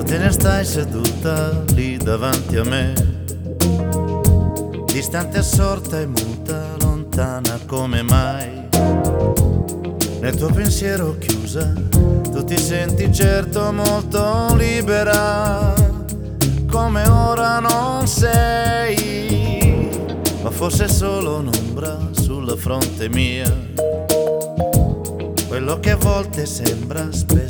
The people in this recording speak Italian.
te ne stai seduta lì davanti a me, distante, assorta e muta, lontana come mai. Nel tuo pensiero chiusa tu ti senti certo molto libera, come ora non sei, ma forse solo un'ombra sulla fronte mia, quello che a volte sembra spesso